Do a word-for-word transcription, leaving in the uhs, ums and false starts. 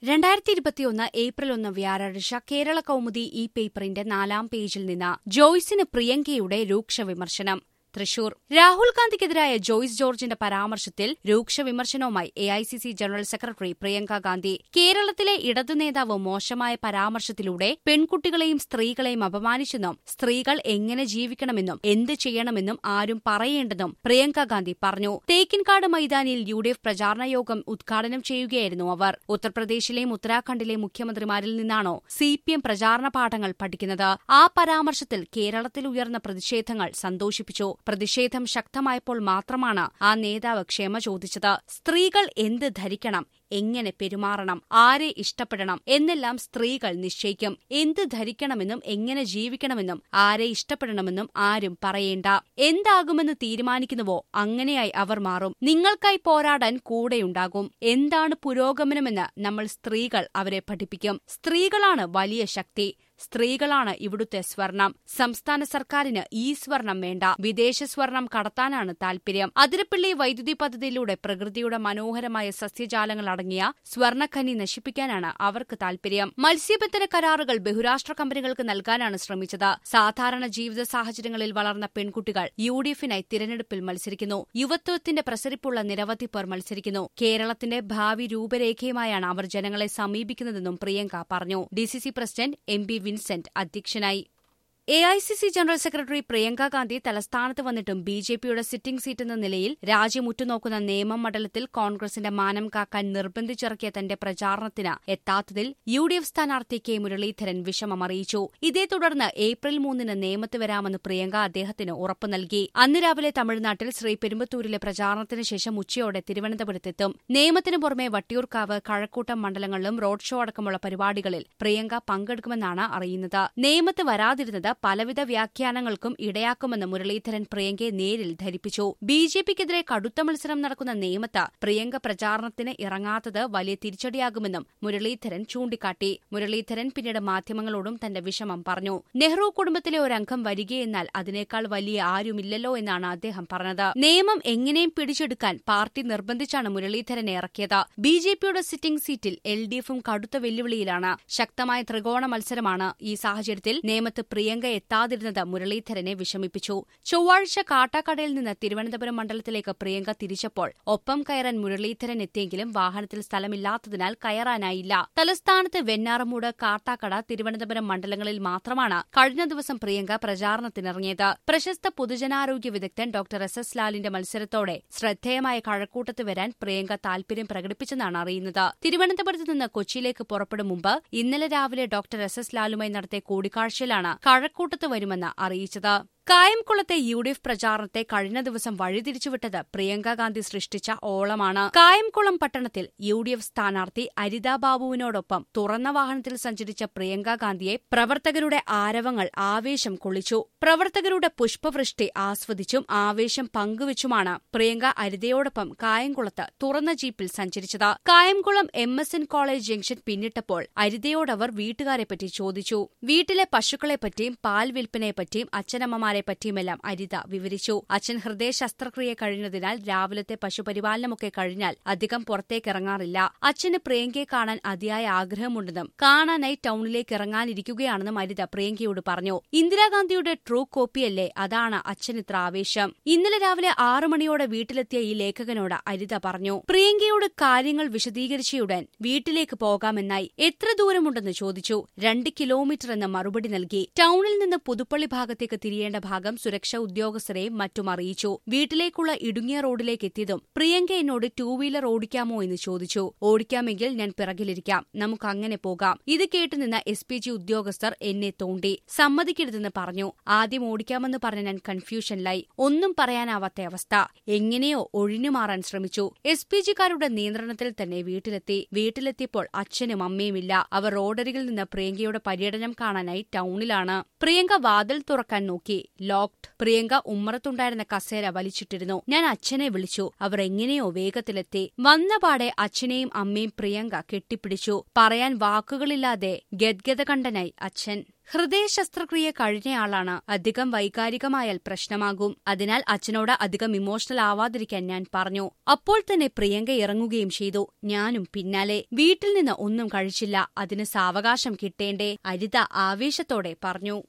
രണ്ടായിരത്തി ഇരുപത്തിയൊന്ന് ഏപ്രിൽ ഒന്ന് വ്യാഴാഴ്ച കേരള കൗമുദി ഈ പേപ്പറിന്റെ നാലാം പേജിൽ നിന്ന് ജോയ്സിന് പ്രിയങ്കയുടെ രൂക്ഷ വിമർശനം. തൃശൂർ. രാഹുൽ ഗാന്ധിക്കെതിരായ ജോയ്സ് ജോർജിന്റെ പരാമർശത്തിൽ രൂക്ഷ വിമർശനവുമായി A I C C general secretary Priyanka Gandhi. കേരളത്തിലെ ഇടതു നേതാവ് മോശമായ പരാമർശത്തിലൂടെ പെൺകുട്ടികളെയും സ്ത്രീകളെയും അപമാനിച്ചെന്നും സ്ത്രീകൾ എങ്ങനെ ജീവിക്കണമെന്നും എന്ത് ചെയ്യണമെന്നും ആരും പറയേണ്ടെന്നും പ്രിയങ്ക ഗാന്ധി പറഞ്ഞു. തേക്കിൻകാട് മൈതാനിയിൽ യു ഡി എഫ് പ്രചാരണ യോഗം ഉദ്ഘാടനം ചെയ്യുകയായിരുന്നു അവർ. ഉത്തർപ്രദേശിലെയും ഉത്തരാഖണ്ഡിലെയും മുഖ്യമന്ത്രിമാരിൽ നിന്നാണോ സി പി എം പ്രചാരണ പാഠങ്ങൾ പഠിക്കുന്നത്? ആ പരാമർശത്തിൽ കേരളത്തിൽ ഉയർന്ന പ്രതിഷേധങ്ങൾ സന്തോഷിപ്പിച്ചു. പ്രതിഷേധം ശക്തമായപ്പോൾ മാത്രമാണ് ആ നേതാവ് ക്ഷമ ചോദിച്ചത്. സ്ത്രീകൾ എന്ത് ധരിക്കണം, എങ്ങനെ പെരുമാറണം, ആരെ ഇഷ്ടപ്പെടണം എന്നെല്ലാം സ്ത്രീകൾ നിശ്ചയിക്കും. എന്ത് ധരിക്കണമെന്നും എങ്ങനെ ജീവിക്കണമെന്നും ആരെ ഇഷ്ടപ്പെടണമെന്നും ആരും പറയേണ്ട. എന്താകുമെന്ന് തീരുമാനിക്കുന്നുവോ അങ്ങനെയായി അവർ മാറും. നിങ്ങൾക്കായി പോരാടാൻ കൂടെയുണ്ടാകും. എന്താണ് പുരോഗമനമെന്ന് നമ്മൾ സ്ത്രീകൾ അവരെ പഠിപ്പിക്കും. സ്ത്രീകളാണ് വലിയ ശക്തി. സ്ത്രീകളാണ് ഇവിടുത്തെ സ്വർണം. സംസ്ഥാന സർക്കാരിന് ഈ സ്വർണം വേണ്ട. വിദേശ സ്വർണം കടത്താനാണ് താൽപര്യം. അതിരപ്പള്ളി വൈദ്യുതി പദ്ധതിയിലൂടെ പ്രകൃതിയുടെ മനോഹരമായ സസ്യജാലങ്ങൾ അടങ്ങിയ സ്വർണ്ണഖനി നശിപ്പിക്കാനാണ് അവർക്ക് താൽപര്യം. മത്സ്യബന്ധന കരാറുകൾ ബഹുരാഷ്ട്ര കമ്പനികൾക്ക് നൽകാനാണ് ശ്രമിച്ചത്. സാധാരണ ജീവിത സാഹചര്യങ്ങളിൽ വളർന്ന പെൺകുട്ടികൾ യു ഡി എഫിനായി തിരഞ്ഞെടുപ്പിൽ മത്സരിക്കുന്നു. യുവത്വത്തിന്റെ പ്രസരിപ്പുള്ള നിരവധി പേർ മത്സരിക്കുന്നു. കേരളത്തിന്റെ ഭാവി രൂപരേഖയുമായാണ് അവർ ജനങ്ങളെ സമീപിക്കുന്നതെന്നും പ്രിയങ്ക പറഞ്ഞു. D C C president M P Vincent അധ്യക്ഷനായി. A I C C general secretary Priyanka Gandhi തലസ്ഥാനത്ത് വന്നിട്ടും ബി ജെ പിയുടെ സിറ്റിംഗ് സീറ്റെന്ന നിലയിൽ രാജ്യം ഉറ്റുനോക്കുന്ന നേമം മണ്ഡലത്തിൽ കോൺഗ്രസിന്റെ മാനം കാക്കാൻ നിർബന്ധിച്ചിറക്കിയ തന്റെ പ്രചാരണത്തിന് എത്താത്തതിൽ യു ഡി എഫ് സ്ഥാനാർത്ഥി കെ മുരളീധരൻ വിഷമമറിയിച്ചു. ഇതേ തുടർന്ന് ഏപ്രിൽ മൂന്നിന് നേമത്ത് വരാമെന്ന് പ്രിയങ്ക അദ്ദേഹത്തിന് ഉറപ്പു നൽകി. അന്ന് രാവിലെ തമിഴ്നാട്ടിൽ ശ്രീപെരുമ്പത്തൂരിലെ പ്രചാരണത്തിന് ശേഷം ഉച്ചയോടെ തിരുവനന്തപുരത്തെത്തും. നേമത്തിന് പുറമെ വട്ടിയൂർക്കാവ്, കഴക്കൂട്ടം മണ്ഡലങ്ങളിലും റോഡ് ഷോ അടക്കമുള്ള പരിപാടികളിൽ പ്രിയങ്ക പങ്കെടുക്കുമെന്നാണ് അറിയുന്നത്. നേമത്ത് വരാതിരുന്നത് പലവിധ വ്യാഖ്യാനങ്ങൾക്കും ഇടയാക്കുമെന്ന് മുരളീധരൻ പ്രിയങ്കയെ നേരിൽ ധരിപ്പിച്ചു. ബി ജെ പിക്കെതിരെ കടുത്ത മത്സരം നടക്കുന്ന നേമത്ത് പ്രിയങ്ക പ്രചാരണത്തിന് ഇറങ്ങാത്തത് വലിയ തിരിച്ചടിയാകുമെന്നും മുരളീധരൻ ചൂണ്ടിക്കാട്ടി. മുരളീധരൻ പിന്നീട് മാധ്യമങ്ങളോടും തന്റെ വിഷമം പറഞ്ഞു. നെഹ്റു കുടുംബത്തിലെ ഒരംഗം വരികയെന്നാൽ അതിനേക്കാൾ വലിയ ആരുമില്ലല്ലോ എന്നാണ് അദ്ദേഹം പറഞ്ഞത്. നിയമം എങ്ങനെയും പിടിച്ചെടുക്കാൻ പാർട്ടി നിർബന്ധിച്ചാണ് മുരളീധരനെ ഇറക്കിയത്. ബി ജെ പിയുടെ സിറ്റിംഗ് സീറ്റിൽ എൽ ഡി എഫും കടുത്ത വെല്ലുവിളിയിലാണ്. ശക്തമായ ത്രികോണ മത്സരമാണ്. ഈ സാഹചര്യത്തിൽ നേമത്ത് പ്രിയങ്ക എത്താതിരുന്നത് മുരളീധരനെ വിഷമിപ്പിച്ചു. ചൊവ്വാഴ്ച കാട്ടാക്കടയിൽ നിന്ന് തിരുവനന്തപുരം മണ്ഡലത്തിലേക്ക് പ്രിയങ്ക തിരിച്ചപ്പോൾ ഒപ്പം കയറാൻ മുരളീധരൻ എത്തിയെങ്കിലും വാഹനത്തിൽ സ്ഥലമില്ലാത്തതിനാൽ കയറാനായില്ല. തലസ്ഥാനത്ത് വെഞ്ഞാറമൂട്, കാട്ടാക്കട, തിരുവനന്തപുരം മണ്ഡലങ്ങളിൽ മാത്രമാണ് കഴിഞ്ഞ ദിവസം പ്രിയങ്ക പ്രചാരണത്തിനിറങ്ങിയത്. പ്രശസ്ത പൊതുജനാരോഗ്യ വിദഗ്ധൻ ഡോക്ടർ എസ് എസ് ലാലിന്റെ മത്സരത്തോടെ ശ്രദ്ധേയമായ കഴക്കൂട്ടത്ത് വരാൻ പ്രിയങ്ക താൽപര്യം പ്രകടിപ്പിച്ചെന്നാണ് അറിയുന്നത്. തിരുവനന്തപുരത്ത് നിന്ന് കൊച്ചിയിലേക്ക് പുറപ്പെടും മുമ്പ് ഇന്നലെ രാവിലെ ഡോക്ടർ എസ് എസ് ലാലുമായി നടത്തിയ കൂടിക്കാഴ്ചയിലാണ് കഴക്കൂട്ടത്ത് വരുമെന്ന് അറിയിച്ചത്. കായംകുളത്തെ യു ഡി എഫ് പ്രചാരണത്തെ കഴിഞ്ഞ ദിവസം വഴിതിരിച്ചുവിട്ടത് പ്രിയങ്ക ഗാന്ധി സൃഷ്ടിച്ച ഓളമാണ്. കായംകുളം പട്ടണത്തിൽ യു ഡി എഫ് സ്ഥാനാർത്ഥി അരിത ബാബുവിനോടൊപ്പം തുറന്ന വാഹനത്തിൽ സഞ്ചരിച്ച പ്രിയങ്ക ഗാന്ധിയെ പ്രവർത്തകരുടെ ആരവങ്ങൾ ആവേശം കൊള്ളിച്ചു. പ്രവർത്തകരുടെ പുഷ്പവൃഷ്ടി ആസ്വദിച്ചും ആവേശം പങ്കുവച്ചുമാണ് പ്രിയങ്ക അരിതയോടൊപ്പം കായംകുളത്ത് തുറന്ന ജീപ്പിൽ സഞ്ചരിച്ചത്. Kayamkulam M S N college junction പിന്നിട്ടപ്പോൾ അരിതയോടവർ വീട്ടുകാരെപ്പറ്റി ചോദിച്ചു. വീട്ടിലെ പശുക്കളെപ്പറ്റിയും പാൽ വിൽപ്പനയെപ്പറ്റിയും അച്ഛനമ്മമാരെ പറ്റിയുമെല്ലാം അരിത വിവരിച്ചു. അച്ഛൻ ഹൃദയ ശസ്ത്രക്രിയ കഴിഞ്ഞതിനാൽ രാവിലത്തെ പശുപരിപാലനമൊക്കെ കഴിഞ്ഞാൽ അധികം പുറത്തേക്കിറങ്ങാറില്ല. അച്ഛന് പ്രിയങ്കയെ കാണാൻ അതിയായ ആഗ്രഹമുണ്ടെന്നും കാണാനായി ടൌണിലേക്ക് ഇറങ്ങാനിരിക്കുകയാണെന്നും അരിത പ്രിയങ്കയോട് പറഞ്ഞു. ഇന്ദിരാഗാന്ധിയുടെ ട്രൂ കോപ്പിയല്ലേ, അതാണ് അച്ഛൻ ഇത്ര ആവേശം. ഇന്നലെ രാവിലെ ആറു മണിയോടെ വീട്ടിലെത്തിയ ഈ ലേഖകനോട് അരിത പറഞ്ഞു. പ്രിയങ്കയോട് കാര്യങ്ങൾ വിശദീകരിച്ചയുടൻ വീട്ടിലേക്ക് പോകാമെന്നായി. എത്ര ദൂരമുണ്ടെന്ന് ചോദിച്ചു. രണ്ട് കിലോമീറ്റർ എന്ന മറുപടി നൽകി. ടൌണിൽ നിന്ന് പുതുപ്പള്ളി ഭാഗത്തേക്ക് തിരിയേണ്ട ഭാഗം സുരക്ഷാ ഉദ്യോഗസ്ഥരെയും മറ്റും അറിയിച്ചു. വീട്ടിലേക്കുള്ള ഇടുങ്ങിയ റോഡിലേക്ക് എത്തിയതും പ്രിയങ്ക എന്നോട് ടൂ വീലർ ഓടിക്കാമോ എന്ന് ചോദിച്ചു. ഓടിക്കാമെങ്കിൽ ഞാൻ പിറകിലിരിക്കാം, നമുക്ക് അങ്ങനെ പോകാം. ഇത് കേട്ടുനിന്ന എസ് പി ജി ഉദ്യോഗസ്ഥർ എന്നെ തോണ്ടി. സമ്മതിക്കരുതെന്ന് പറഞ്ഞു. ആദ്യം ഓടിക്കാമെന്ന് പറഞ്ഞ ഞാൻ കൺഫ്യൂഷനിലായി. ഒന്നും പറയാനാവാത്ത അവസ്ഥ. എങ്ങനെയോ ഒഴിഞ്ഞുമാറാൻ ശ്രമിച്ചു. എസ് പി ജിക്കാരുടെ നിയന്ത്രണത്തിൽ തന്നെ വീട്ടിലെത്തി. വീട്ടിലെത്തിയപ്പോൾ അച്ഛനും അമ്മയുമില്ല. അവർ റോഡരികിൽ നിന്ന് പ്രിയങ്കയുടെ പര്യടനം കാണാനായി ടൌണിലാണ്. പ്രിയങ്ക വാതിൽ തുറക്കാൻ നോക്കി. ലോക്ഡ്. പ്രിയങ്ക ഉമ്മറത്തുണ്ടായിരുന്ന കസേര വലിച്ചിട്ടിരുന്നു. ഞാൻ അച്ഛനെ വിളിച്ചു. അവർ എങ്ങനെയോ വേഗത്തിലെത്തി. വന്നപാടെ അച്ഛനെയും അമ്മയും പ്രിയങ്ക കെട്ടിപ്പിടിച്ചു. പറയാൻ വാക്കുകളില്ലാതെ ഗദ്ഗദകണ്ഠനായി അച്ഛൻ. ഹൃദയ ശസ്ത്രക്രിയ കഴിഞ്ഞയാളാണ്. അധികം വൈകാരികമായാൽ പ്രശ്നമാകും. അതിനാൽ അച്ഛനോട് അധികം ഇമോഷണൽ ആവാതിരിക്കാൻ ഞാൻ പറഞ്ഞു. അപ്പോൾ തന്നെ പ്രിയങ്ക ഇറങ്ങുകയും ചെയ്തു. ഞാനും പിന്നാലെ. വീട്ടിൽ നിന്ന് ഒന്നും കഴിച്ചില്ല. അതിന് സാവകാശം കിട്ടേണ്ടേ? അരിത ആവേശത്തോടെ പറഞ്ഞു.